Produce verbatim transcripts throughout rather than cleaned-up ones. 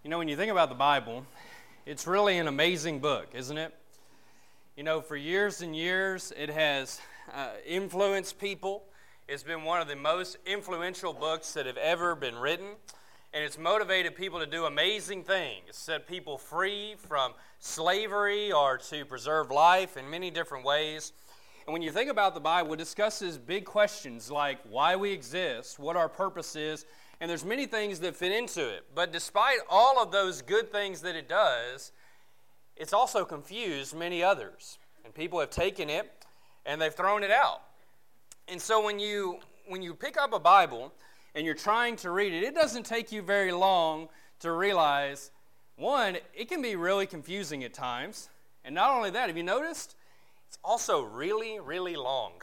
You know, when you think about the Bible, it's really an amazing book, isn't it? You know, for years and years, it has uh, influenced people. It's been one of the most influential books that have ever been written, and it's motivated people to do amazing things, set people free from slavery or to preserve life in many different ways. And when you think about the Bible, it discusses big questions like why we exist, what our purpose is, and there's many things that fit into it. But despite all of those good things that it does, it's also confused many others. And people have taken it and they've thrown it out. And so when you when you pick up a Bible and you're trying to read it, it doesn't take you very long to realize, one, it can be really confusing at times. And not only that, have you noticed? It's also really, really long.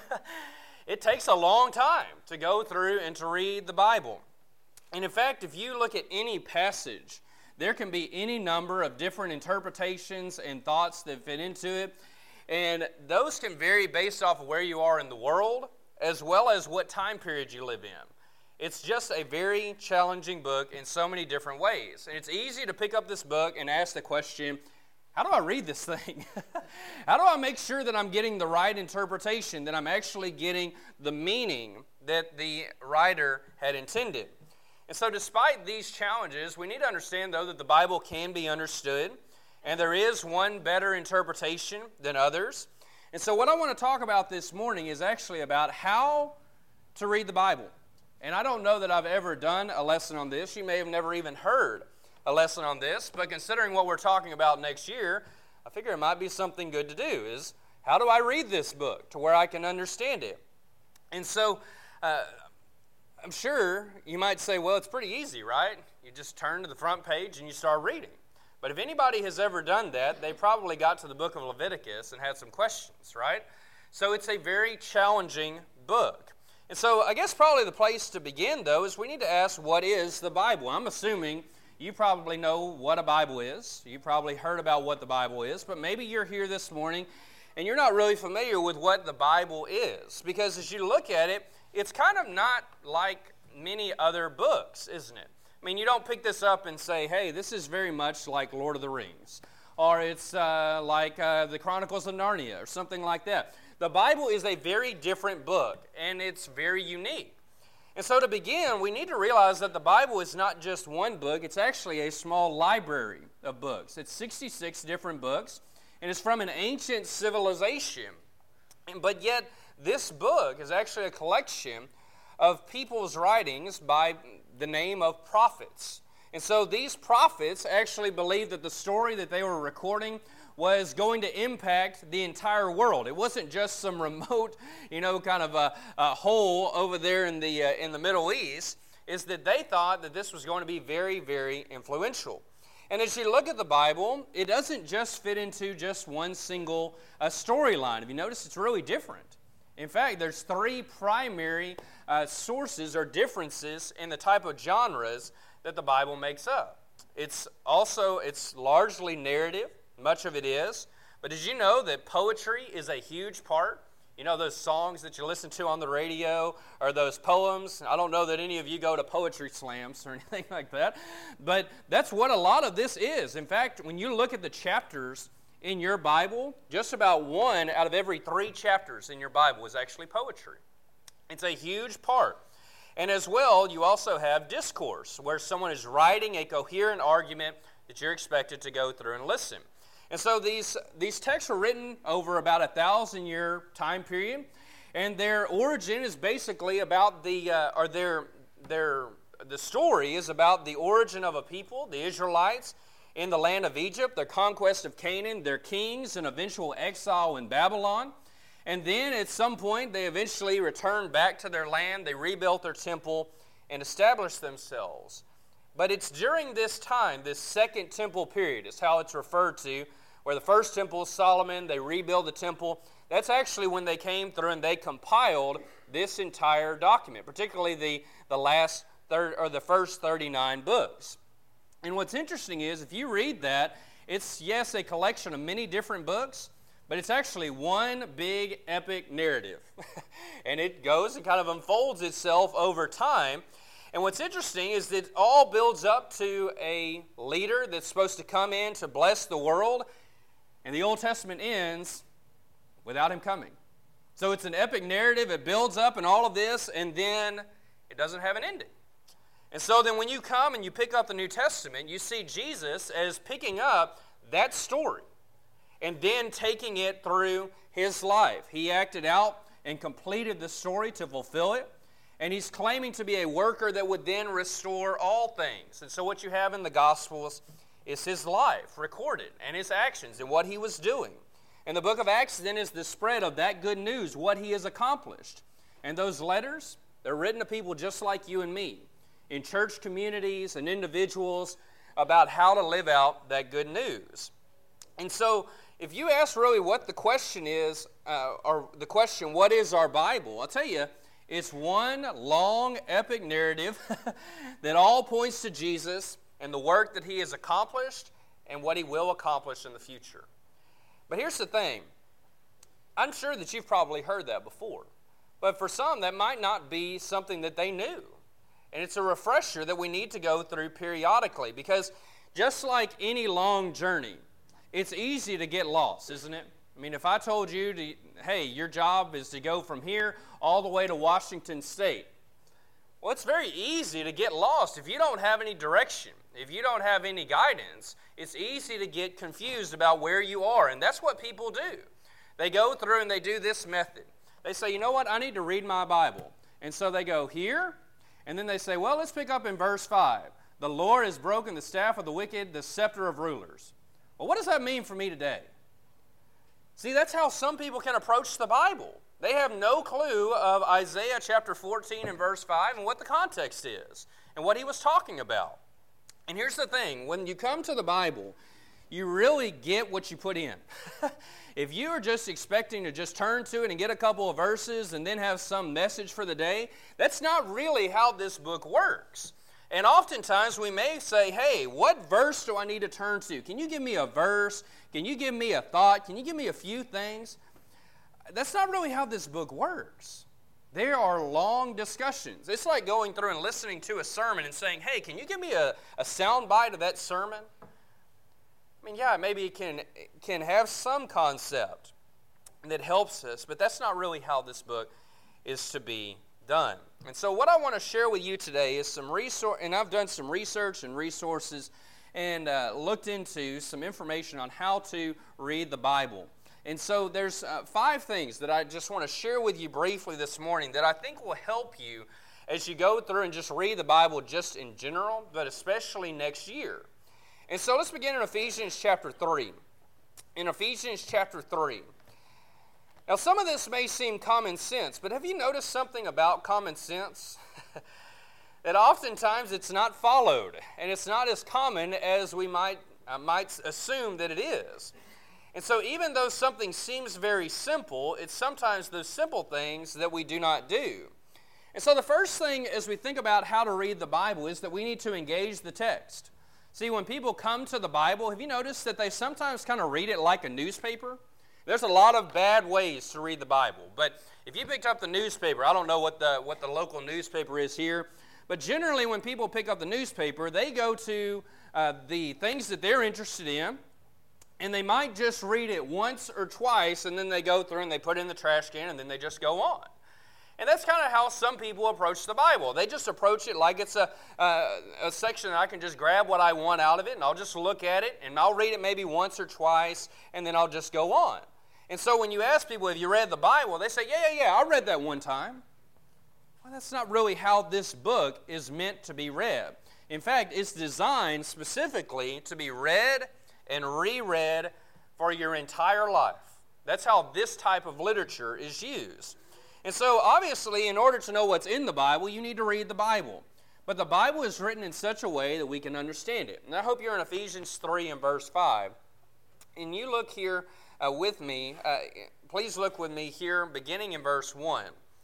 It takes a long time to go through and to read the Bible. And in fact, if you look at any passage, there can be any number of different interpretations and thoughts that fit into it. And those can vary based off of where you are in the world, as well as what time period you live in. It's just a very challenging book in so many different ways. And it's easy to pick up this book and ask the question, how do I read this thing? How do I make sure that I'm getting the right interpretation, that I'm actually getting the meaning that the writer had intended? And so despite these challenges, we need to understand, though, that the Bible can be understood, and there is one better interpretation than others. And so what I want to talk about this morning is actually about how to read the Bible. And I don't know that I've ever done a lesson on this. You may have never even heard a lesson on this, but considering what we're talking about next year, I figure it might be something good to do, is how do I read this book to where I can understand it? And so uh, I'm sure you might say, well, it's pretty easy, right? You just turn to the front page and you start reading. But if anybody has ever done that, they probably got to the book of Leviticus and had some questions, right? So it's a very challenging book. And so I guess probably the place to begin, though, is we need to ask, what is the Bible? I'm assuming you probably know what a Bible is. You probably heard about what the Bible is, but maybe you're here this morning and you're not really familiar with what the Bible is. Because as you look at it, it's kind of not like many other books, isn't it? I mean, you don't pick this up and say, hey, this is very much like Lord of the Rings, or it's uh, like uh, the Chronicles of Narnia, or something like that. The Bible is a very different book, and it's very unique. And so to begin, we need to realize that the Bible is not just one book, it's actually a small library of books. It's sixty-six different books, and it's from an ancient civilization. But yet, this book is actually a collection of people's writings by the name of prophets. And so these prophets actually believed that the story that they were recording was going to impact the entire world. It wasn't just some remote, you know, kind of a, a hole over there in the uh, in the Middle East. Is that they thought that this was going to be very, very influential. And as you look at the Bible, it doesn't just fit into just one single uh, storyline. If you notice, it's really different. In fact, there's three primary uh, sources or differences in the type of genres that the Bible makes up. It's also, it's largely narrative, much of it is. But did you know that poetry is a huge part? You know, those songs that you listen to on the radio or those poems. I don't know that any of you go to poetry slams or anything like that. But that's what a lot of this is. In fact, when you look at the chapters in your Bible, just about one out of every three chapters in your Bible is actually poetry. It's a huge part. And as well, you also have discourse, where someone is writing a coherent argument that you're expected to go through and listen. And so these, these texts were written over about a thousand-year time period, and their origin is basically about the, uh, or their, their, the story is about the origin of a people, the Israelites, in the land of Egypt, their conquest of Canaan, their kings, and eventual exile in Babylon. And then at some point, they eventually returned back to their land. They rebuilt their temple and established themselves. But it's during this time, this second temple period is how it's referred to, where the first temple is Solomon, they rebuild the temple. That's actually when they came through and they compiled this entire document, particularly the, the last third or the first thirty-nine books. And what's interesting is, if you read that, it's, yes, a collection of many different books, but it's actually one big epic narrative. And it goes and kind of unfolds itself over time. And what's interesting is that it all builds up to a leader that's supposed to come in to bless the world, and the Old Testament ends without him coming. So it's an epic narrative. It builds up in all of this, and then it doesn't have an ending. And so then when you come and you pick up the New Testament, you see Jesus as picking up that story and then taking it through his life. He acted out and completed the story to fulfill it. And he's claiming to be a worker that would then restore all things. And so what you have in the Gospels is his life recorded and his actions and what he was doing. And the book of Acts then is the spread of that good news, what he has accomplished. And those letters, they're written to people just like you and me, in church communities and individuals, about how to live out that good news. And so if you ask really what the question is, uh, or the question, what is our Bible? I'll tell you, it's one long, epic narrative that all points to Jesus and the work that he has accomplished and what he will accomplish in the future. But here's the thing. I'm sure that you've probably heard that before. But for some, that might not be something that they knew. And it's a refresher that we need to go through periodically, because just like any long journey, it's easy to get lost, isn't it? I mean, if I told you, to, hey, your job is to go from here all the way to Washington State, well, it's very easy to get lost if you don't have any direction. If you don't have any guidance, it's easy to get confused about where you are, and that's what people do. They go through and they do this method. They say, you know what, I need to read my Bible. And so they go here, and then they say, well, let's pick up in verse five. The Lord has broken the staff of the wicked, the scepter of rulers. Well, what does that mean for me today? See, that's how some people can approach the Bible. They have no clue of Isaiah chapter fourteen and verse five and what the context is and what he was talking about. And here's the thing. When you come to the Bible, you really get what you put in. If you are just expecting to just turn to it and get a couple of verses and then have some message for the day, that's not really how this book works. And oftentimes we may say, hey, what verse do I need to turn to? Can you give me a verse? Can you give me a thought? Can you give me a few things? That's not really how this book works. There are long discussions. It's like going through and listening to a sermon and saying, hey, can you give me a, a sound bite of that sermon? I mean, yeah, maybe it can, it can have some concept that helps us, but that's not really how this book is to be done. And so what I want to share with you today is some resource, and I've done some research and resources and uh, looked into some information on how to read the Bible. And so there's uh, five things that I just want to share with you briefly this morning that I think will help you as you go through and just read the Bible just in general, but especially next year. And so let's begin in Ephesians chapter three. In Ephesians chapter three. Now, some of this may seem common sense, but have you noticed something about common sense? That oftentimes it's not followed, and it's not as common as we might, uh, might assume that it is. And so even though something seems very simple, it's sometimes those simple things that we do not do. And so the first thing as we think about how to read the Bible is that we need to engage the text. See, when people come to the Bible, have you noticed that they sometimes kind of read it like a newspaper? There's a lot of bad ways to read the Bible, but if you picked up the newspaper, I don't know what the what the local newspaper is here, but generally when people pick up the newspaper, they go to uh, the things that they're interested in, and they might just read it once or twice, and then they go through and they put it in the trash can, and then they just go on. And that's kind of how some people approach the Bible. They just approach it like it's a, uh, a section that I can just grab what I want out of it, and I'll just look at it, and I'll read it maybe once or twice, and then I'll just go on. And so when you ask people, have you read the Bible? They say, yeah, yeah, yeah, I read that one time. Well, that's not really how this book is meant to be read. In fact, it's designed specifically to be read and reread for your entire life. That's how this type of literature is used. And so, obviously, in order to know what's in the Bible, you need to read the Bible. But the Bible is written in such a way that we can understand it. And I hope you're in Ephesians three and verse five. And you look here uh, with me. Uh, please look with me here, beginning in verse one.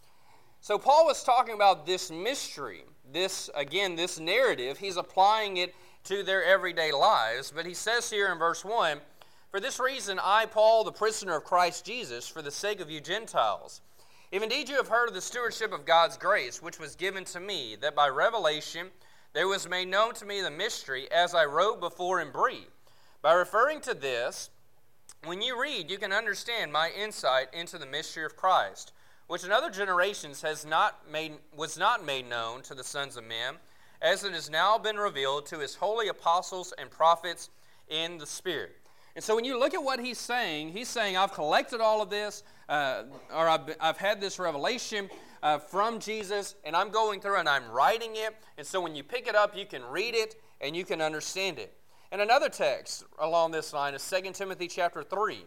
So Paul was talking about this mystery, this, again, this narrative. He's applying it to their everyday lives. But he says here in verse one, "For this reason I, Paul, the prisoner of Christ Jesus, for the sake of you Gentiles, If indeed you have heard of the stewardship of God's grace, which was given to me, that by revelation there was made known to me the mystery, as I wrote before in brief. By referring to this, when you read, you can understand my insight into the mystery of Christ, which in other generations has not made, was not made known to the sons of men, as it has now been revealed to his holy apostles and prophets in the Spirit. And so when you look at what he's saying, he's saying, I've collected all of this, uh, or I've, I've had this revelation uh, from Jesus, and I'm going through and I'm writing it. And so when you pick it up, you can read it and you can understand it. And another text along this line is Second Timothy chapter three.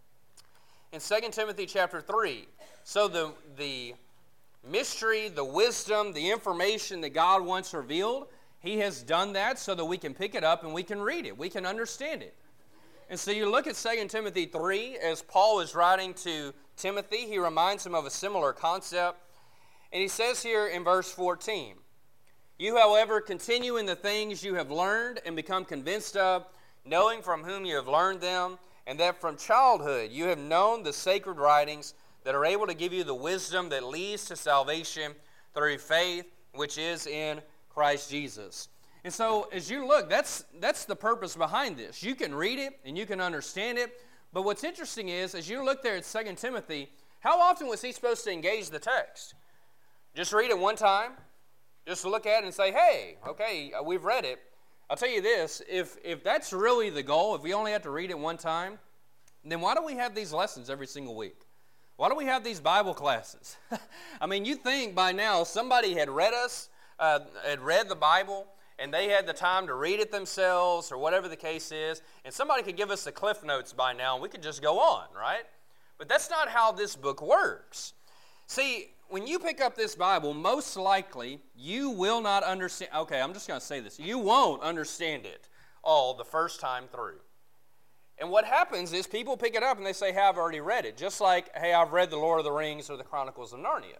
In Second Timothy chapter three, so the, the mystery, the wisdom, the information that God wants revealed, he has done that so that we can pick it up and we can read it. We can understand it. And so you look at Second Timothy three, as Paul is writing to Timothy, he reminds him of a similar concept. And he says here in verse fourteen, you, however, continue in the things you have learned and become convinced of, knowing from whom you have learned them, and that from childhood you have known the sacred writings that are able to give you the wisdom that leads to salvation through faith, which is in Christ Jesus. And so as you look, that's, that's the purpose behind this. You can read it and you can understand it, but what's interesting is, as you look there at Second Timothy, how often was he supposed to engage the text? Just read it one time? Just look at it and say, hey, okay, we've read it. I'll tell you this, if, if that's really the goal, if we only have to read it one time, then why do we have these lessons every single week? Why do we have these Bible classes? I mean, you think by now somebody had read us, uh, had read the Bible, and they had the time to read it themselves or whatever the case is, and somebody could give us the Cliff Notes by now, and we could just go on, right? But that's not how this book works. See, when you pick up this Bible, most likely you will not understand. Okay, I'm just going to say this. You won't understand it all the first time through. And what happens is people pick it up and they say, hey, I've already read it. Just like, hey, I've read The Lord of the Rings or The Chronicles of Narnia.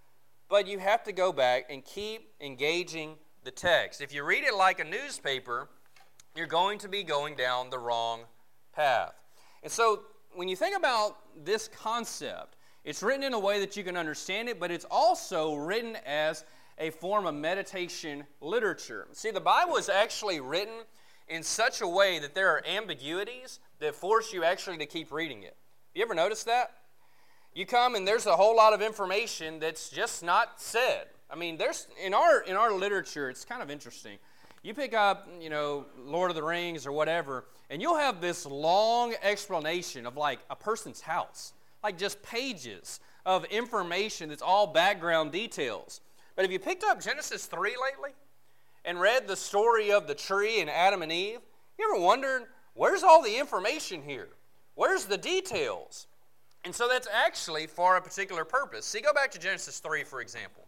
But you have to go back and keep engaging the text. If you read it like a newspaper, you're going to be going down the wrong path. And so when you think about this concept, it's written in a way that you can understand it, but it's also written as a form of meditation literature. See, the Bible is actually written in such a way that there are ambiguities that force you actually to keep reading it. You ever notice that? You come and there's a whole lot of information that's just not said. I mean, there's in our in our literature, it's kind of interesting. You pick up, you know, Lord of the Rings or whatever, and you'll have this long explanation of like a person's house. Like just pages of information that's all background details. But have you picked up Genesis three lately and read the story of the tree and Adam and Eve? You ever wondered, where's all the information here? Where's the details? And so that's actually for a particular purpose. See, go back to Genesis three, for example.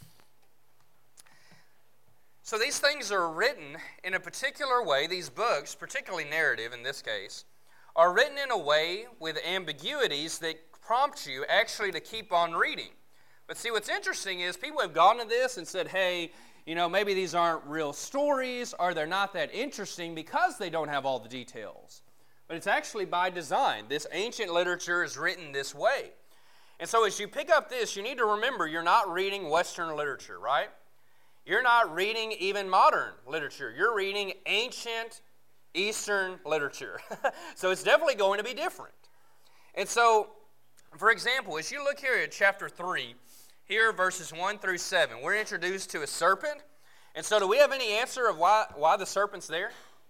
So these things are written in a particular way, these books, particularly narrative in this case, are written in a way with ambiguities that prompt you actually to keep on reading. But see, what's interesting is people have gone to this and said, hey, you know, maybe these aren't real stories or they're not that interesting because they don't have all the details. But it's actually by design. This ancient literature is written this way. And so as you pick up this, you need to remember you're not reading Western literature, right? You're not reading even modern literature. You're reading ancient Eastern literature. So it's definitely going to be different. And so, for example, as you look here at chapter three, here verses one through seven, we're introduced to a serpent. And so do we have any answer of why, why the serpent's there?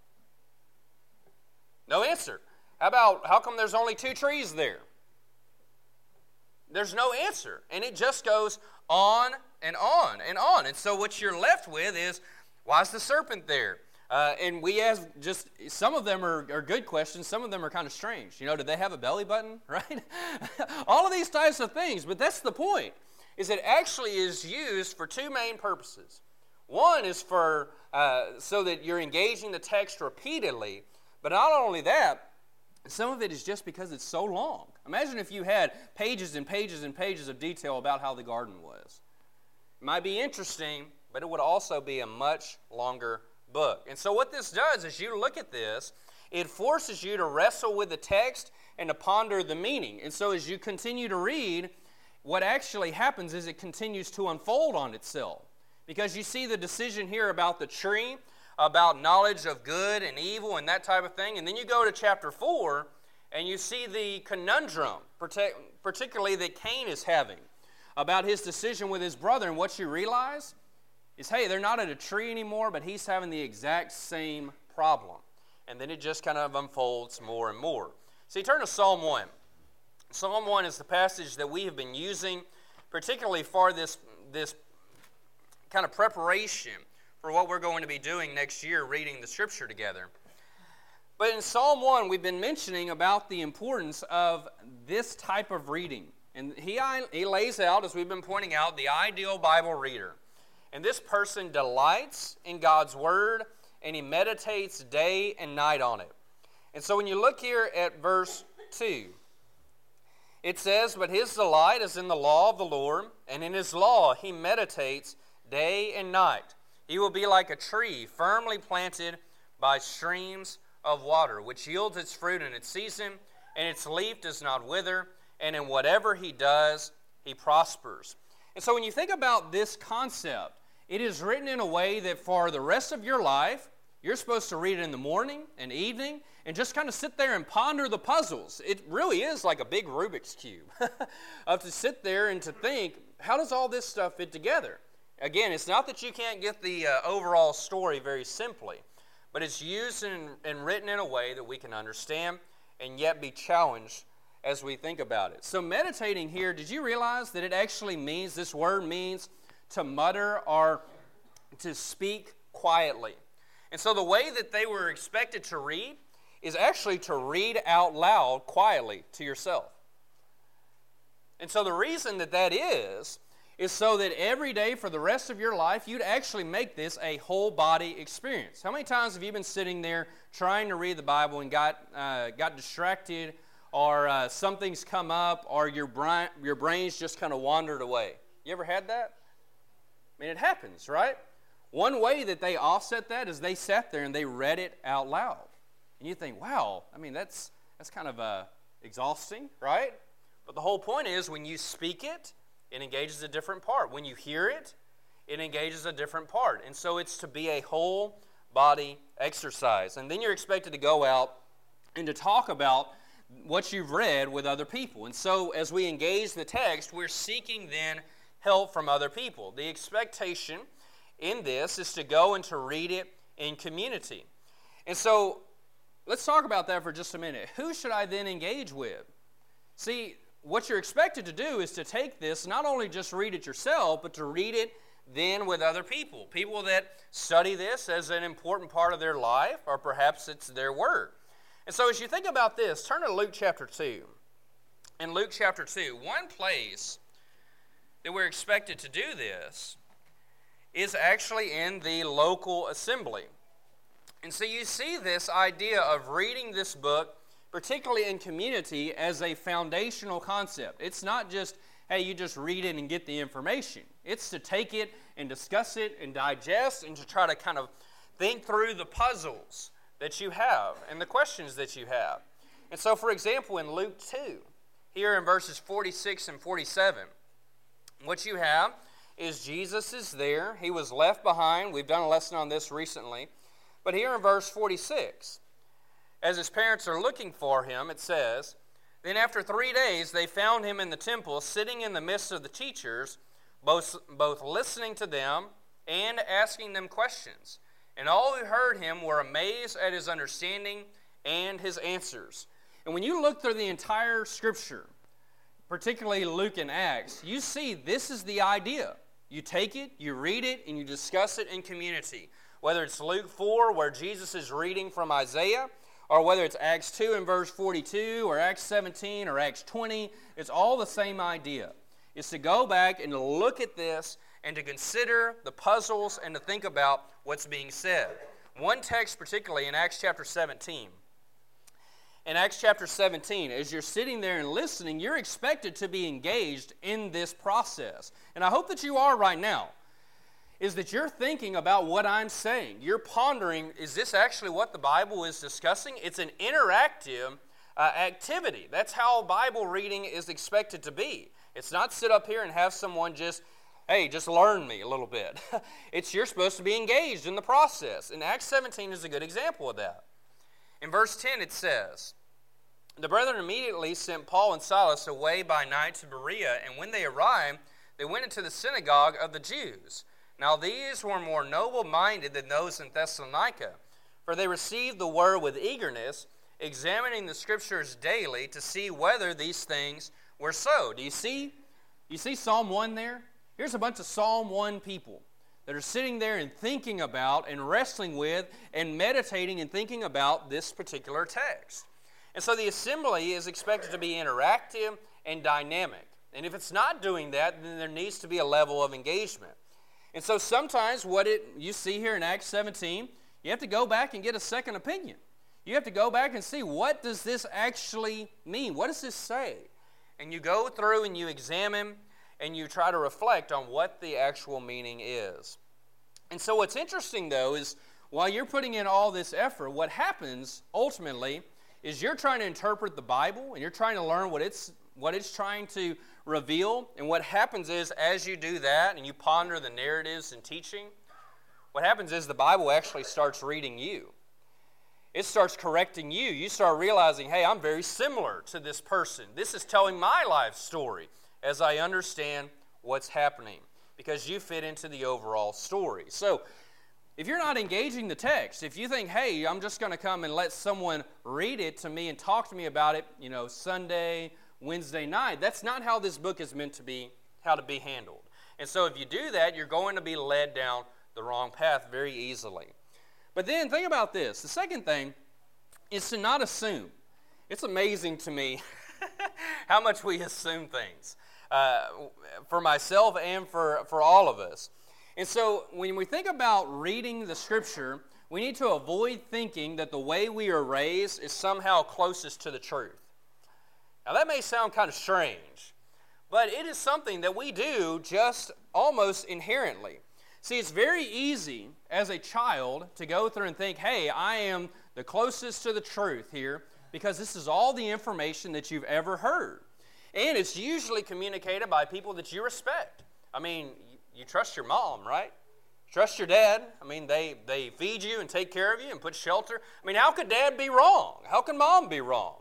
No answer. How about, how come there's only two trees there? There's no answer. And it just goes on and on and on. And so what you're left with is, why is the serpent there? Uh, and we ask just, some of them are, are good questions, some of them are kind of strange. You know, did they have a belly button, right? All of these types of things, but that's the point, is it actually is used for two main purposes. One is for, uh, so that you're engaging the text repeatedly, but not only that, some of it is just because it's so long. Imagine if you had pages and pages and pages of detail about how the garden was. It might be interesting, but it would also be a much longer book. And so what this does is you look at this, it forces you to wrestle with the text and to ponder the meaning. And so as you continue to read, what actually happens is it continues to unfold on itself. Because you see the decision here about the tree, about knowledge of good and evil and that type of thing. And then you go to chapter four and you see the conundrum, particularly that Cain is having about his decision with his brother. And what you realize is, hey, they're not at a tree anymore, but he's having the exact same problem. And then it just kind of unfolds more and more. So you turn to Psalm one. Psalm one is the passage that we have been using, particularly for this, this kind of preparation for what we're going to be doing next year, reading the Scripture together. But in Psalm one, we've been mentioning about the importance of this type of reading. And he, he lays out, as we've been pointing out, the ideal Bible reader. And this person delights in God's Word, and he meditates day and night on it. And so when you look here at verse two, it says, "But his delight is in the law of the Lord, and in his law he meditates day and night. He will be like a tree firmly planted by streams of water, which yields its fruit in its season, and its leaf does not wither, and in whatever he does, he prospers." And so when you think about this concept, it is written in a way that for the rest of your life, you're supposed to read it in the morning and evening and just kind of sit there and ponder the puzzles. It really is like a big Rubik's Cube of to sit there and to think, how does all this stuff fit together? Again, it's not that you can't get the uh, overall story very simply, but it's used in, and written in a way that we can understand and yet be challenged as we think about it. So meditating here, did you realize that it actually means, this word means to mutter or to speak quietly? And so the way that they were expected to read is actually to read out loud quietly to yourself. And so the reason that that is, is so that every day for the rest of your life, you'd actually make this a whole body experience. How many times have you been sitting there trying to read the Bible and got uh, got distracted, or uh, something's come up, or your brain, your brain's just kind of wandered away? You ever had that? I mean, it happens, right? One way that they offset that is they sat there and they read it out loud. And you think, wow, I mean, that's that's kind of uh, exhausting, right? But the whole point is when you speak it, it engages a different part. When you hear it, it engages a different part. And so it's to be a whole body exercise. And then you're expected to go out and to talk about what you've read with other people. And so as we engage the text, we're seeking then help from other people. The expectation in this is to go and to read it in community. And so let's talk about that for just a minute. Who should I then engage with? See, what you're expected to do is to take this, not only just read it yourself, but to read it then with other people. People that study this as an important part of their life, or perhaps it's their word. And so as you think about this, turn to Luke chapter two. In Luke chapter two, one place that we're expected to do this is actually in the local assembly. And so you see this idea of reading this book, particularly in community, as a foundational concept. It's not just, hey, you just read it and get the information. It's to take it and discuss it and digest and to try to kind of think through the puzzles that you have and the questions that you have. And so, for example, in Luke two, here in verses forty-six and forty-seven, what you have is Jesus is there. He was left behind. We've done a lesson on this recently. But here in verse forty-six, as his parents are looking for him, it says, "Then after three days they found him in the temple, sitting in the midst of the teachers, both, both listening to them and asking them questions. And all who heard him were amazed at his understanding and his answers." And when you look through the entire Scripture, particularly Luke and Acts, you see this is the idea. You take it, you read it, and you discuss it in community. Whether it's Luke four, where Jesus is reading from Isaiah, or whether it's Acts two and verse forty-two, or Acts seventeen, or Acts twenty, it's all the same idea. It's to go back and to look at this and to consider the puzzles and to think about what's being said. One text particularly in Acts chapter seventeen. In Acts chapter seventeen, as you're sitting there and listening, you're expected to be engaged in this process. And I hope that you are right now. Is that you're thinking about what I'm saying. You're pondering, is this actually what the Bible is discussing? It's an interactive uh, activity. That's how Bible reading is expected to be. It's not sit up here and have someone just, hey, just learn me a little bit. It's you're supposed to be engaged in the process. And Acts seventeen is a good example of that. In verse ten it says, the brethren immediately sent Paul and Silas away by night to Berea, and when they arrived, they went into the synagogue of the Jews. Now these were more noble-minded than those in Thessalonica, for they received the word with eagerness, examining the Scriptures daily to see whether these things were so. Do you see? You see Psalm one there? Here's a bunch of Psalm one people that are sitting there and thinking about and wrestling with and meditating and thinking about this particular text. And so the assembly is expected to be interactive and dynamic. And if it's not doing that, then there needs to be a level of engagement. And so sometimes what it you see here in Acts seventeen, you have to go back and get a second opinion. You have to go back and see, what does this actually mean? What does this say? And you go through and you examine and you try to reflect on what the actual meaning is. And so what's interesting, though, is while you're putting in all this effort, what happens ultimately is you're trying to interpret the Bible and you're trying to learn what it's what it's trying to reveal. And what happens is, as you do that and you ponder the narratives and teaching, what happens is the Bible actually starts reading you. It starts correcting you. You start realizing, hey, I'm very similar to this person. This is telling my life story as I understand what's happening, because you fit into the overall story. So if you're not engaging the text, if you think, hey, I'm just going to come and let someone read it to me and talk to me about it, you know, Sunday, Wednesday night, that's not how this book is meant to be, how to be handled. And so if you do that, you're going to be led down the wrong path very easily. But then think about this. The second thing is to not assume. It's amazing to me how much we assume things, uh, for myself and for, for all of us. And so when we think about reading the Scripture, we need to avoid thinking that the way we are raised is somehow closest to the truth. Now that may sound kind of strange, but it is something that we do just almost inherently. See, it's very easy as a child to go through and think, hey, I am the closest to the truth here because this is all the information that you've ever heard. And it's usually communicated by people that you respect. I mean, you trust your mom, right? Trust your dad. I mean, they, they feed you and take care of you and put shelter. I mean, how could dad be wrong? How can mom be wrong?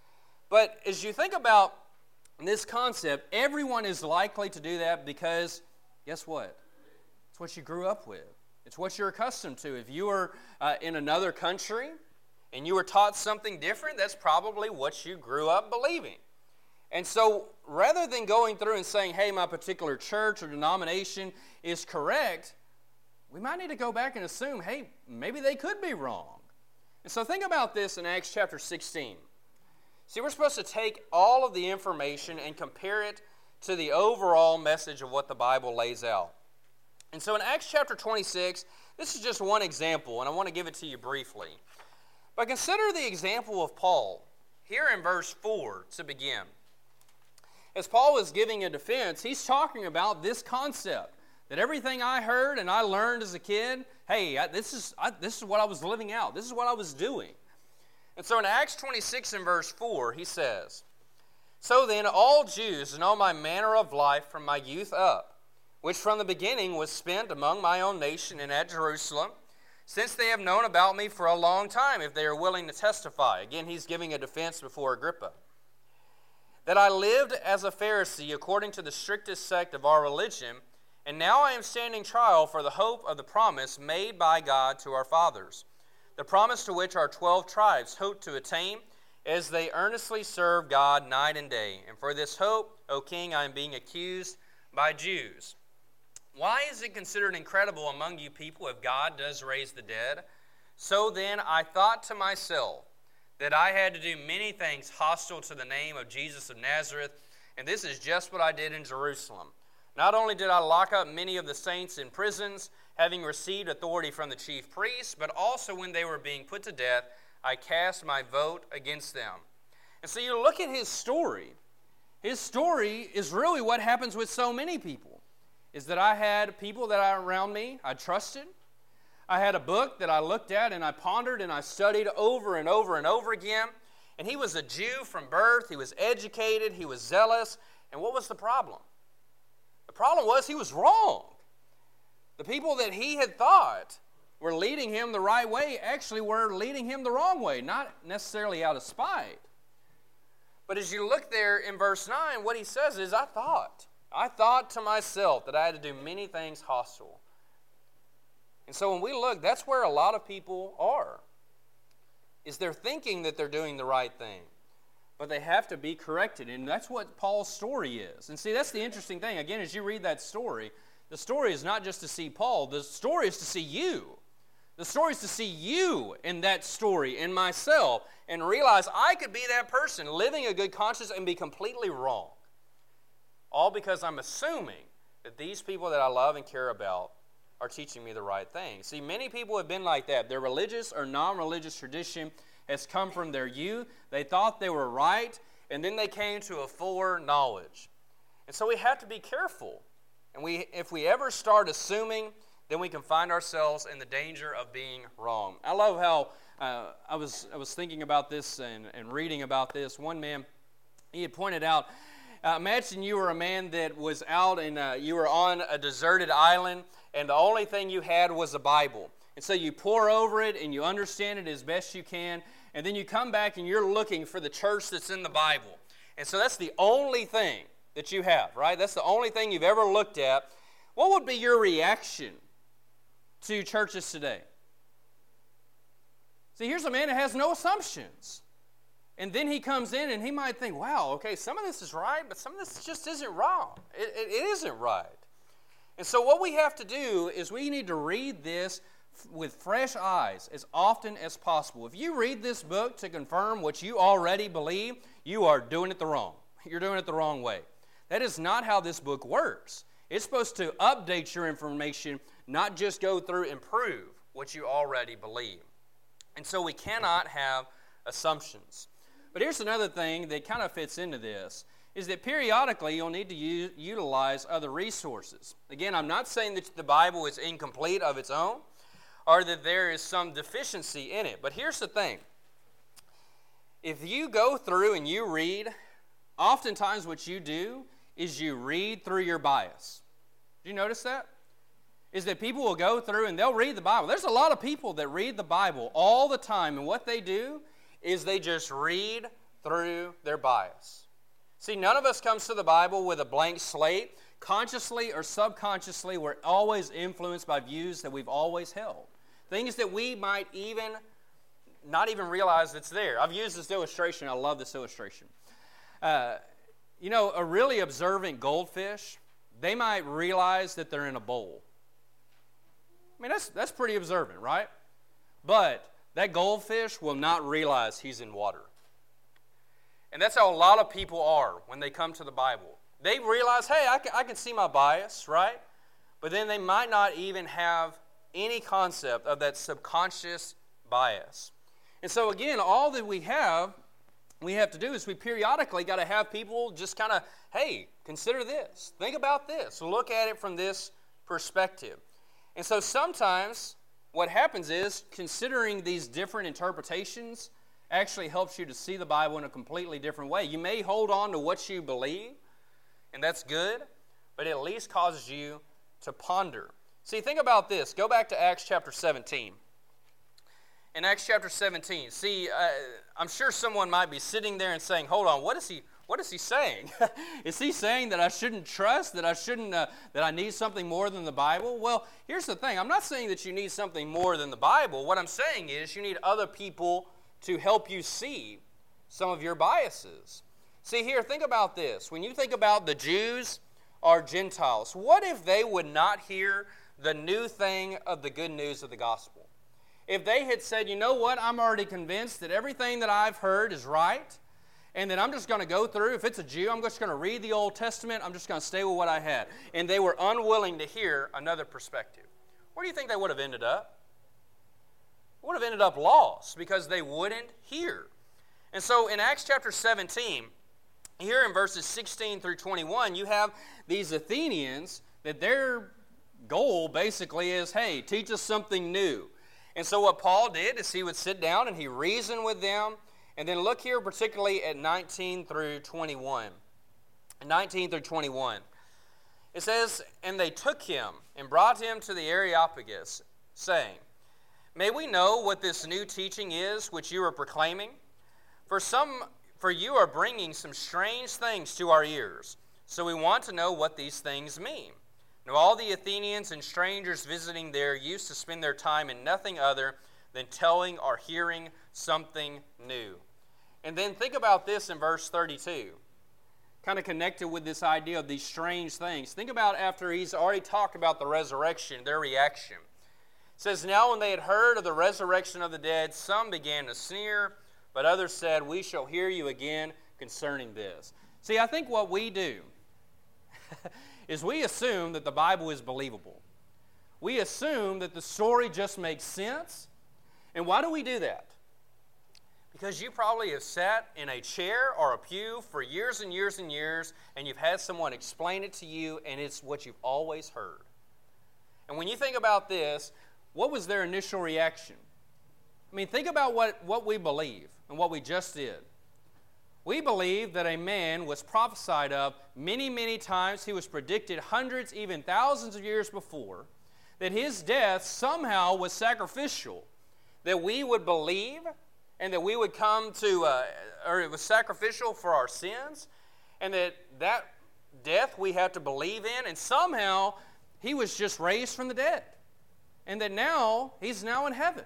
But as you think about this concept, everyone is likely to do that because, guess what? It's what you grew up with. It's what you're accustomed to. If you were uh, in another country and you were taught something different, that's probably what you grew up believing. And so rather than going through and saying, hey, my particular church or denomination is correct, we might need to go back and assume, hey, maybe they could be wrong. And so think about this in Acts chapter sixteen. See, we're supposed to take all of the information and compare it to the overall message of what the Bible lays out. And so in Acts chapter twenty-six, this is just one example, and I want to give it to you briefly. But consider the example of Paul here in verse four to begin. As Paul is giving a defense, he's talking about this concept, that everything I heard and I learned as a kid, hey, I, this is I, this is what I was living out. This is what I was doing. And so in Acts twenty-six and verse four, he says, so then all Jews know my manner of life from my youth up, which from the beginning was spent among my own nation and at Jerusalem, since they have known about me for a long time, if they are willing to testify. Again, he's giving a defense before Agrippa. That I lived as a Pharisee according to the strictest sect of our religion, and now I am standing trial for the hope of the promise made by God to our fathers, the promise to which our twelve tribes hope to attain as they earnestly serve God night and day. And for this hope, O King, I am being accused by Jews. Why is it considered incredible among you people if God does raise the dead? So then I thought to myself that I had to do many things hostile to the name of Jesus of Nazareth, and this is just what I did in Jerusalem. Not only did I lock up many of the saints in prisons, having received authority from the chief priests, but also when they were being put to death, I cast my vote against them. And so you look at his story. His story is really what happens with so many people, is that I had people that are around me I trusted. I had a book that I looked at and I pondered and I studied over and over and over again. And he was a Jew from birth. He was educated. He was zealous. And what was the problem? The problem was he was wrong. The people that he had thought were leading him the right way actually were leading him the wrong way, not necessarily out of spite. But as you look there in verse nine, what he says is, I thought. I thought to myself that I had to do many things hostile. And so when we look, that's where a lot of people are. Is they're thinking that they're doing the right thing. But they have to be corrected. And that's what Paul's story is. And see, that's the interesting thing. Again, as you read that story, the story is not just to see Paul. The story is to see you. The story is to see you in that story, in myself, and realize I could be that person living a good conscience and be completely wrong. All because I'm assuming that these people that I love and care about are teaching me the right thing. See, many people have been like that. Their religious or non-religious tradition has come from their youth. They thought they were right, and then they came to a fuller knowledge. And so we have to be careful. And we, if we ever start assuming, then we can find ourselves in the danger of being wrong. I love how uh, I was I was thinking about this and, and reading about this. One man, he had pointed out, uh, imagine you were a man that was out and uh, you were on a deserted island, and the only thing you had was a Bible. And so you pore over it and you understand it as best you can, and then you come back and you're looking for the church that's in the Bible. And so that's the only thing that you have, right? That's the only thing you've ever looked at. What would be your reaction to churches today? See, here's a man that has no assumptions. And then he comes in and he might think, wow, okay, some of this is right, but some of this just isn't wrong. It, it, it isn't right. And so what we have to do is we need to read this with fresh eyes as often as possible. If you read this book to confirm what you already believe, you are doing it the wrong. You're doing it the wrong way. That is not how this book works. It's supposed to update your information, not just go through and prove what you already believe. And so we cannot have assumptions. But here's another thing that kind of fits into this, is that periodically you'll need to use, utilize other resources. Again, I'm not saying that the Bible is incomplete of its own, or that there is some deficiency in it. But here's the thing. If you go through and you read, oftentimes what you do is you read through your bias. Do you notice that? Is that people will go through and they'll read the Bible. There's a lot of people that read the Bible all the time, and what they do is they just read through their bias. See, none of us comes to the Bible with a blank slate. Consciously or subconsciously, we're always influenced by views that we've always held. Things that we might even not even realize it's there. I've used this illustration. I love this illustration. Uh, you know, a really observant goldfish, they might realize that they're in a bowl. I mean, that's, that's pretty observant, right? But that goldfish will not realize he's in water. And that's how a lot of people are when they come to the Bible. They realize, hey, I can, I can see my bias, right? But then they might not even have any concept of that subconscious bias. And so again, all that we have, we have to do is we periodically got to have people just kind of, hey, consider this. Think about this. Look at it from this perspective. And so sometimes what happens is considering these different interpretations actually helps you to see the Bible in a completely different way. You may hold on to what you believe, and that's good, but it at least causes you to ponder. See, think about this. Go back to Acts chapter seventeen. In Acts chapter seventeen, see, uh, I'm sure someone might be sitting there and saying, hold on, what is he What is he saying? Is he saying that I shouldn't trust, that I shouldn't, uh, that I need something more than the Bible? Well, here's the thing. I'm not saying that you need something more than the Bible. What I'm saying is you need other people to help you see some of your biases. See here, think about this. When you think about the Jews or Gentiles, what if they would not hear the new thing of the good news of the gospel? If they had said, you know what, I'm already convinced that everything that I've heard is right, and that I'm just going to go through, if it's a Jew, I'm just going to read the Old Testament, I'm just going to stay with what I had. And they were unwilling to hear another perspective. Where do you think they would have ended up? Would have ended up lost because they wouldn't hear. And so in Acts chapter seventeen, here in verses sixteen through twenty-one, you have these Athenians that their goal basically is, hey, teach us something new. And so what Paul did is he would sit down and he reasoned with them. And then look here particularly at nineteen through twenty-one. nineteen through twenty-one. It says, "And they took him and brought him to the Areopagus, saying, May we know what this new teaching is which you are proclaiming? For some, for you are bringing some strange things to our ears. So we want to know what these things mean. Now all the Athenians and strangers visiting there used to spend their time in nothing other than telling or hearing something new." And then think about this in verse thirty-two. Kind of connected with this idea of these strange things. Think about after he's already talked about the resurrection, their reaction. It says, "Now when they had heard of the resurrection of the dead, some began to sneer, but others said, We shall hear you again concerning this." See, I think what we do is we assume that the Bible is believable. We assume that the story just makes sense. And why do we do that? Because you probably have sat in a chair or a pew for years and years and years, and you've had someone explain it to you, and it's what you've always heard. And when you think about this, what was their initial reaction? I mean, think about what, what we believe and what we just did. We believe that a man was prophesied of many, many times. He was predicted hundreds, even thousands of years before, that his death somehow was sacrificial, that we would believe and that we would come to, uh, or it was sacrificial for our sins, and that that death we have to believe in, and somehow he was just raised from the dead, and that now he's now in heaven.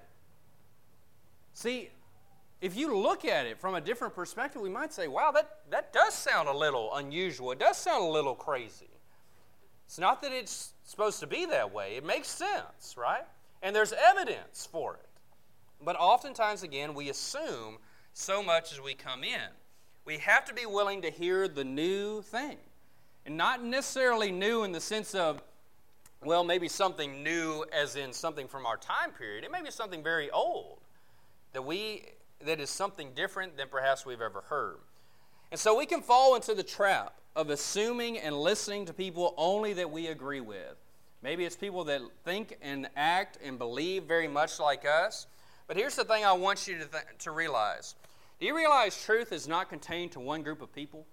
See, if you look at it from a different perspective, we might say, wow, that, that does sound a little unusual. It does sound a little crazy. It's not that it's supposed to be that way. It makes sense, right? And there's evidence for it. But oftentimes, again, we assume so much as we come in. We have to be willing to hear the new thing. And not necessarily new in the sense of, well, maybe something new as in something from our time period. It may be something very old that we that is something different than perhaps we've ever heard. And so we can fall into the trap of assuming and listening to people only that we agree with. Maybe it's people that think and act and believe very much like us. But here's the thing I want you to, th- to realize. Do you realize truth is not contained to one group of people?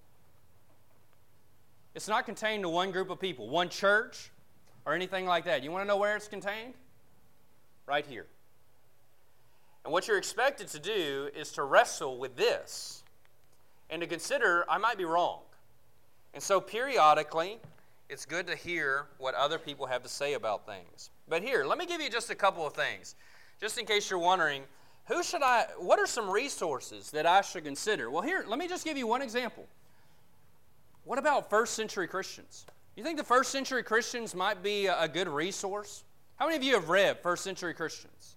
It's not contained to one group of people, one church, or anything like that. You want to know where it's contained? Right here. And what you're expected to do is to wrestle with this and to consider, I might be wrong. And so periodically, it's good to hear what other people have to say about things. But here, let me give you just a couple of things. Just in case you're wondering, who should I, what are some resources that I should consider? Well, here, let me just give you one example. What about first century Christians? You think the first century Christians might be a good resource? How many of you have read first century Christians?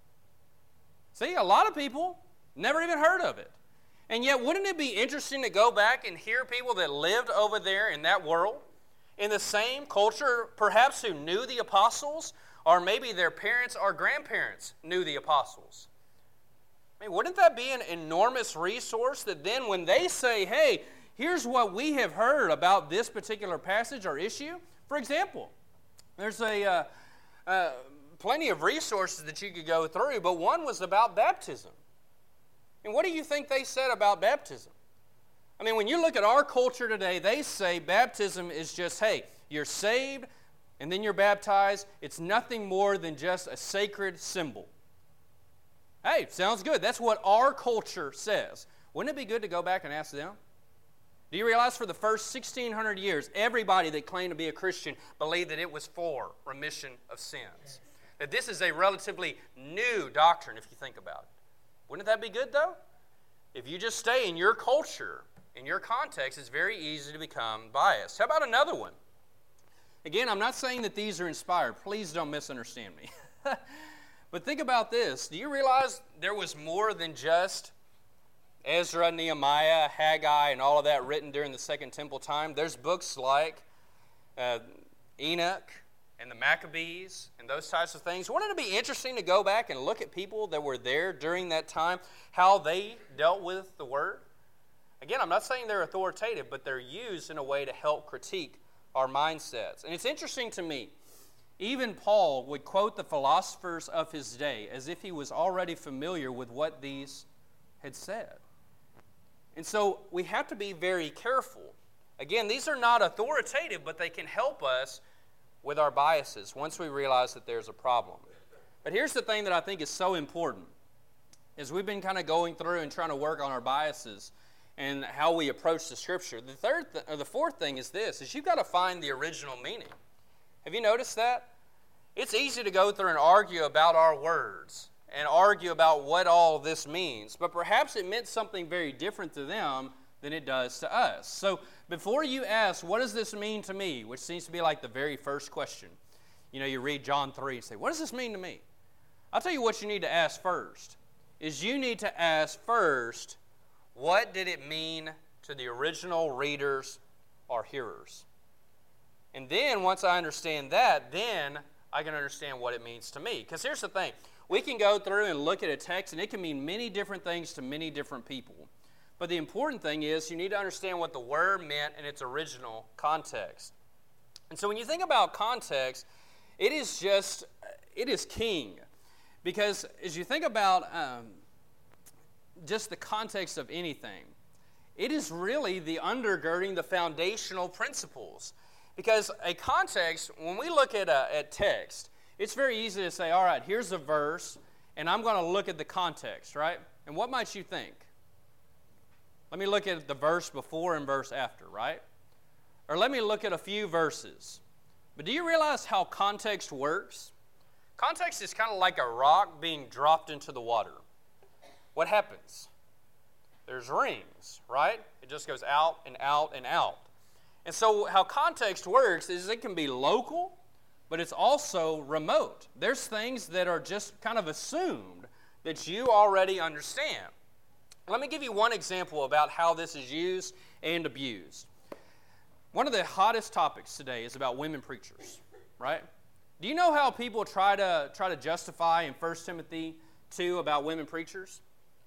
See, a lot of people never even heard of it. And yet, wouldn't it be interesting to go back and hear people that lived over there in that world, in the same culture, perhaps who knew the apostles, or maybe their parents or grandparents knew the apostles? I mean, wouldn't that be an enormous resource that then when they say, hey, here's what we have heard about this particular passage or issue? For example, there's a uh, uh, plenty of resources that you could go through, but one was about baptism. And what do you think they said about baptism? I mean, when you look at our culture today, they say baptism is just, hey, you're saved and then you're baptized. It's nothing more than just a sacred symbol. Hey, sounds good. That's what our culture says. Wouldn't it be good to go back and ask them? Do you realize for the first sixteen hundred years, everybody that claimed to be a Christian believed that it was for remission of sins? That this is a relatively new doctrine if you think about it. Wouldn't that be good, though? If you just stay in your culture, in your context, it's very easy to become biased. How about another one? Again, I'm not saying that these are inspired. Please don't misunderstand me. But think about this. Do you realize there was more than just Ezra, Nehemiah, Haggai, and all of that written during the Second Temple time? There's books like uh, Enoch and the Maccabees and those types of things. Wouldn't it be interesting to go back and look at people that were there during that time, how they dealt with the Word? Again, I'm not saying they're authoritative, but they're used in a way to help critique our mindsets. And it's interesting to me, even Paul would quote the philosophers of his day as if he was already familiar with what these had said. And so we have to be very careful Again, these are not authoritative, but they can help us with our biases once we realize that there's a problem. But here's the thing that I think is so important. As we've been kind of going through and trying to work on our biases and how we approach the Scripture, the third th- or the fourth thing is this, is you've got to find the original meaning. Have you noticed that? It's easy to go through and argue about our words and argue about what all this means, but perhaps it meant something very different to them than it does to us. So before you ask, what does this mean to me, which seems to be like the very first question, you know, you read John three and say, what does this mean to me? I'll tell you what you need to ask first, is you need to ask first, what did it mean to the original readers or hearers? And then once I understand that, then I can understand what it means to me. Because here's the thing. We can go through and look at a text, and it can mean many different things to many different people. But the important thing is you need to understand what the word meant in its original context. And so when you think about context, it is just, it is king. Because as you think about um, just the context of anything, it is really the undergirding, the foundational principles. Because a context, when we look at, a, at text, it's very easy to say, all right, here's a verse, and I'm going to look at the context, right? And what might you think? Let me look at the verse before and verse after, right? Or let me look at a few verses. But do you realize how context works? Context is kind of like a rock being dropped into the water. What happens? There's rings, right? It just goes out and out and out. And so how context works is it can be local, but it's also remote. There's things that are just kind of assumed that you already understand. Let me give you one example about how this is used and abused. One of the hottest topics today is about women preachers, right? Do you know how people try to try to justify in First Timothy two about women preachers?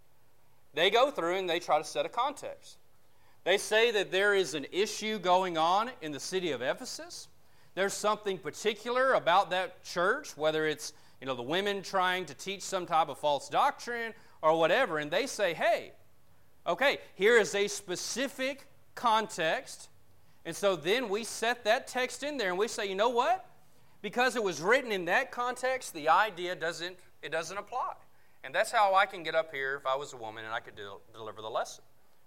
They go through and they try to set a context. They say that there is an issue going on in the city of Ephesus. There's something particular about that church, whether it's, you know, the women trying to teach some type of false doctrine or whatever, and they say, hey, okay, here is a specific context, and so then we set that text in there and we say, you know what? Because it was written in that context, the idea doesn't, it doesn't apply. And that's how I can get up here if I was a woman and I could do, deliver the lesson.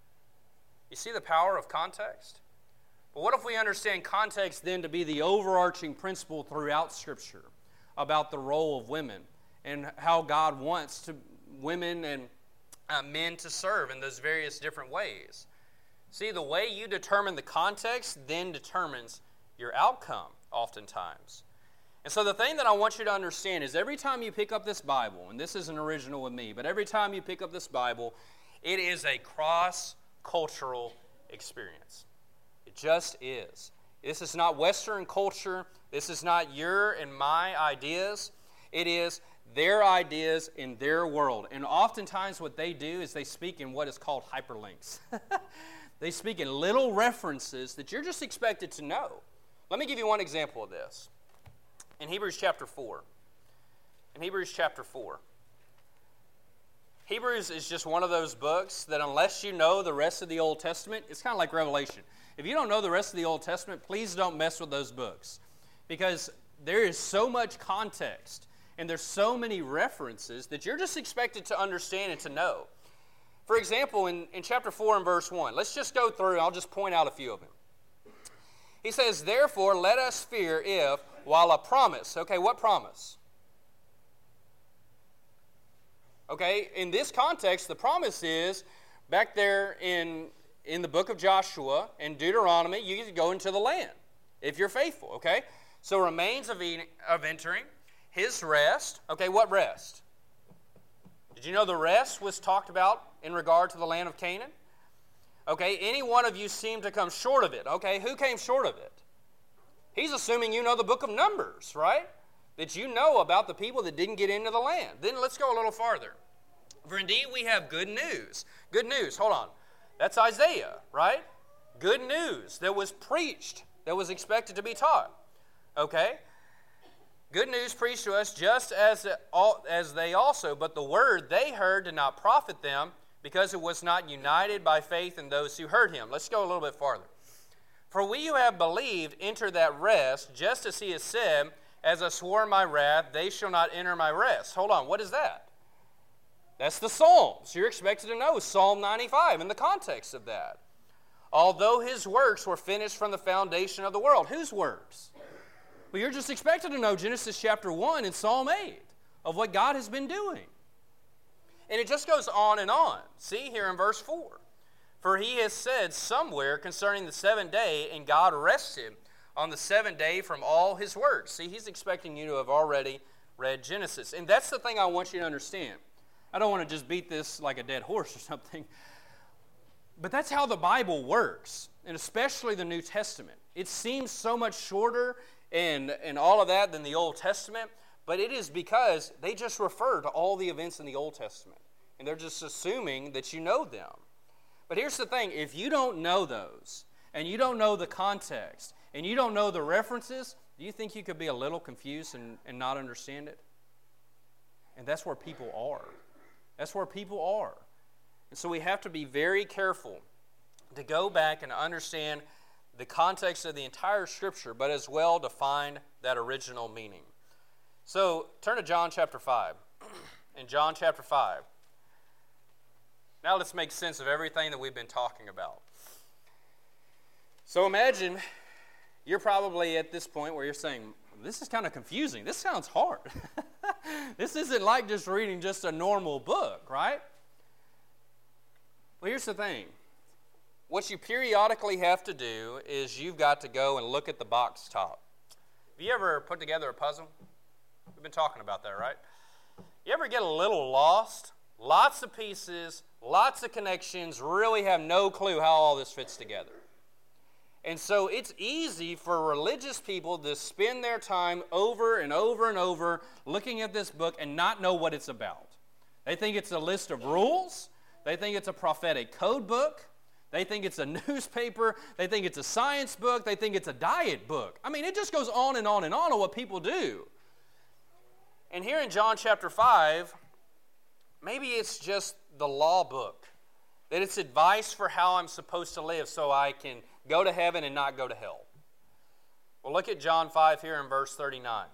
You see the power of context? But what if we understand context then to be the overarching principle throughout Scripture about the role of women and how God wants to women and uh, men to serve in those various different ways? See, the way you determine the context then determines your outcome oftentimes. And so the thing that I want you to understand is every time you pick up this Bible, and this isn't original with me, but every time you pick up this Bible, it is a cross-cultural experience. It just is. This is not Western culture. This is not your and my ideas. It is their ideas in their world. And oftentimes what they do is they speak in what is called hyperlinks. They speak in little references that you're just expected to know. Let me give you one example of this. In Hebrews chapter four. In Hebrews chapter four. Hebrews is just one of those books that unless you know the rest of the Old Testament, it's kind of like Revelation. If you don't know the rest of the Old Testament, please don't mess with those books. Because there is so much context and there's so many references that you're just expected to understand and to know. For example, in, in chapter four and verse one, let's just go through and I'll just point out a few of them. He says, therefore, let us fear if, while a promise, okay, what promise? Okay, in this context, the promise is back there in, in the book of Joshua and Deuteronomy, you get to go into the land if you're faithful, okay? So remains of, of entering, his rest, okay, what rest? Did you know the rest was talked about in regard to the land of Canaan? Okay, any one of you seem to come short of it. Okay, who came short of it? He's assuming you know the book of Numbers, right? That you know about the people that didn't get into the land. Then let's go a little farther. For indeed we have good news. Good news, hold on. That's Isaiah, right? Good news that was preached, that was expected to be taught. Okay? Good news preached to us just as, as they also, but the word they heard did not profit them, because it was not united by faith in those who heard him. Let's go a little bit farther. For we who have believed enter that rest, just as he has said, as I swore in my wrath, they shall not enter my rest. Hold on, what is that? That's the Psalms. You're expected to know Psalm ninety-five in the context of that. Although his works were finished from the foundation of the world. Whose works? Well, you're just expected to know Genesis chapter one and Psalm eight of what God has been doing. And it just goes on and on. See here in verse four. For he has said somewhere concerning the seventh day, and God rested on the seventh day from all his works. See, he's expecting you to have already read Genesis. And that's the thing I want you to understand. I don't want to just beat this like a dead horse or something. But that's how the Bible works, and especially the New Testament. It seems so much shorter and, and all of that than the Old Testament, but it is because they just refer to all the events in the Old Testament. And they're just assuming that you know them. But here's the thing, if you don't know those, and you don't know the context, and you don't know the references, do you think you could be a little confused and, and not understand it? And that's where people are. That's where people are. And so we have to be very careful to go back and understand the context of the entire Scripture, but as well to find that original meaning. So turn to John chapter five. In John chapter five. Now let's make sense of everything that we've been talking about. So imagine you're probably at this point where you're saying, this is kind of confusing. This sounds hard. This isn't like just reading just a normal book, right? Well, here's the thing. What you periodically have to do is you've got to go and look at the box top. Have you ever put together a puzzle? We've been talking about that, right? You ever get a little lost? Lots of pieces, lots of connections, really have no clue how all this fits together. And so it's easy for religious people to spend their time over and over and over looking at this book and not know what it's about. They think it's a list of rules. They think it's a prophetic code book. They think it's a newspaper. They think it's a science book. They think it's a diet book. I mean, it just goes on and on and on of what people do. And here in John chapter five, maybe it's just the law book, that it's advice for how I'm supposed to live so I can go to heaven and not go to hell. Well, look at John five here in verse thirty-nine.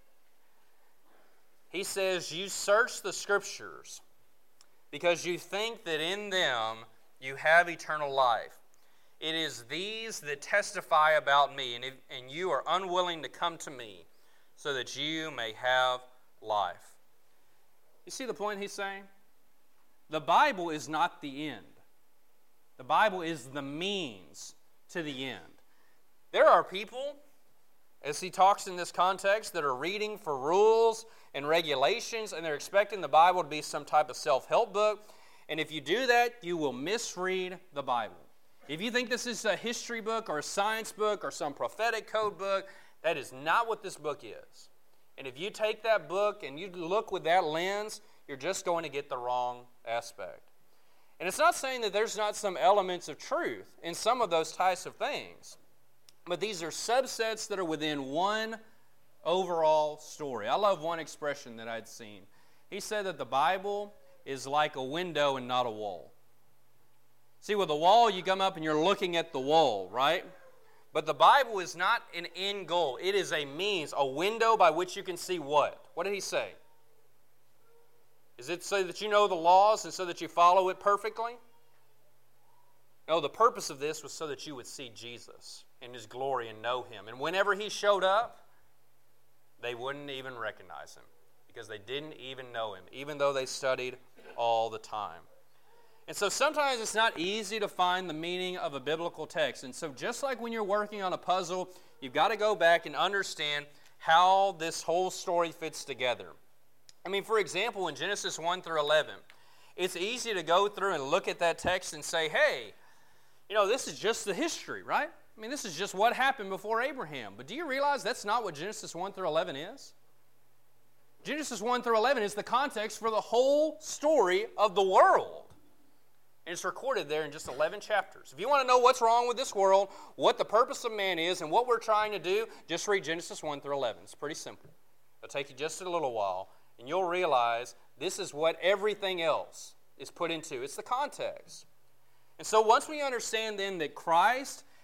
He says, you search the Scriptures because you think that in them you have eternal life. It is these that testify about me, and, if, and you are unwilling to come to me so that you may have life. You see the point he's saying? The Bible is not the end. The Bible is the means to the end. There are people, as he talks in this context, that are reading for rules and regulations, and they're expecting the Bible to be some type of self-help book. And if you do that, you will misread the Bible. If you think this is a history book or a science book or some prophetic code book, that is not what this book is. And if you take that book and you look with that lens, you're just going to get the wrong aspect. And it's not saying that there's not some elements of truth in some of those types of things, but these are subsets that are within one overall story. I love one expression that I'd seen. He said that the Bible is like a window and not a wall. See, with a wall, you come up and you're looking at the wall, right? But the Bible is not an end goal. It is a means, a window by which you can see what? What did he say? Is it so that you know the laws and so that you follow it perfectly? No, the purpose of this was so that you would see Jesus in His glory and know Him. And whenever He showed up, they wouldn't even recognize Him because they didn't even know Him, even though they studied all the time. And so sometimes it's not easy to find the meaning of a biblical text. And so just like when you're working on a puzzle, you've got to go back and understand how this whole story fits together. I mean, for example, in Genesis one through eleven, it's easy to go through and look at that text and say, hey, you know, this is just the history, right? I mean, this is just what happened before Abraham. But do you realize that's not what Genesis one through eleven is? Genesis one through eleven is the context for the whole story of the world. And it's recorded there in just eleven chapters. If you want to know what's wrong with this world, what the purpose of man is, and what we're trying to do, just read Genesis one through eleven. It's pretty simple. It'll take you just a little while, and you'll realize this is what everything else is put into. It's the context. And so once we understand then that Christ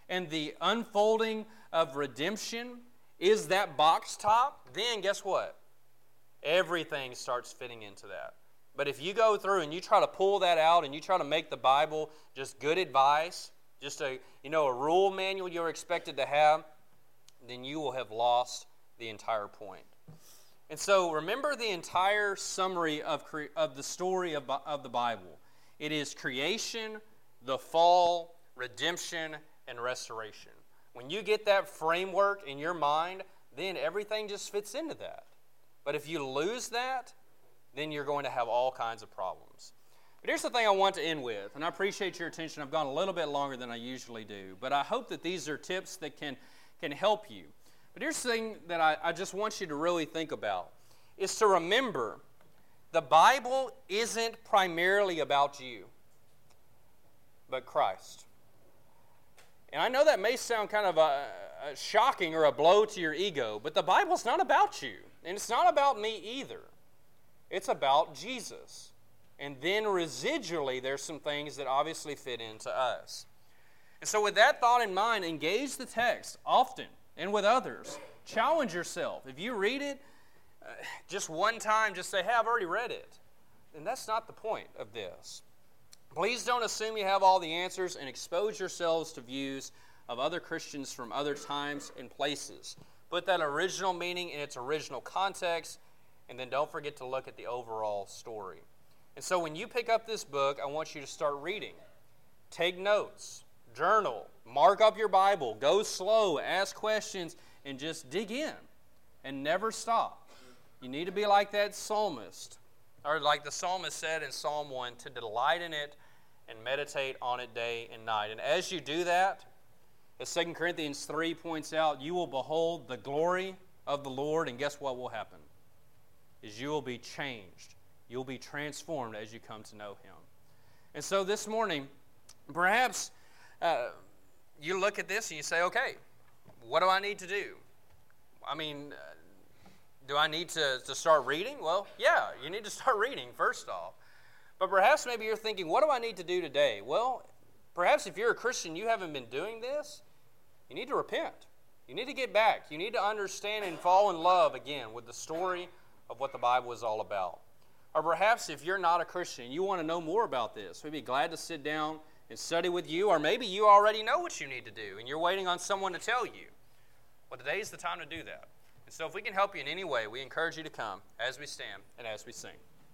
and the unfolding of redemption is that box top, then guess what? Everything starts fitting into that. But if you go through and you try to pull that out and you try to make the Bible just good advice, just a, you know, a rule manual you're expected to have, then you will have lost the entire point. And so remember the entire summary of, cre- of the story of, of the Bible. It is creation, the fall, redemption, and restoration. When you get that framework in your mind, then everything just fits into that. But if you lose that, then you're going to have all kinds of problems. But here's the thing I want to end with, and I appreciate your attention. I've gone a little bit longer than I usually do, but I hope that these are tips that can, can help you. But here's the thing that I, I just want you to really think about, is to remember the Bible isn't primarily about you, but Christ. And I know that may sound kind of a, a shocking or a blow to your ego, but the Bible's not about you, and it's not about me either. It's about Jesus. And then residually, there's some things that obviously fit into us. And so with that thought in mind, engage the text often and with others. Challenge yourself. If you read it uh, just one time, just say, hey, I've already read it. And that's not the point of this. Please don't assume you have all the answers and expose yourselves to views of other Christians from other times and places. Put that original meaning in its original context, and then don't forget to look at the overall story. And so when you pick up this book, I want you to start reading. Take notes, journal, mark up your Bible, go slow, ask questions, and just dig in and never stop. You need to be like that psalmist, or like the psalmist said in Psalm one, to delight in it and meditate on it day and night. And as you do that, as Second Corinthians three points out, you will behold the glory of the Lord, and guess what will happen? Is you will be changed. You'll be transformed as you come to know Him. And so this morning, perhaps uh, you look at this and you say, okay, what do I need to do? I mean, uh, do I need to, to start reading? Well, yeah, you need to start reading first off. But perhaps maybe you're thinking, what do I need to do today? Well, perhaps if you're a Christian, you haven't been doing this, you need to repent. You need to get back. You need to understand and fall in love again with the story of what the Bible is all about. Or perhaps if you're not a Christian and you want to know more about this, we'd be glad to sit down and study with you. Or maybe you already know what you need to do and you're waiting on someone to tell you. Well, today's the time to do that. And so if we can help you in any way, we encourage you to come as we stand and as we sing.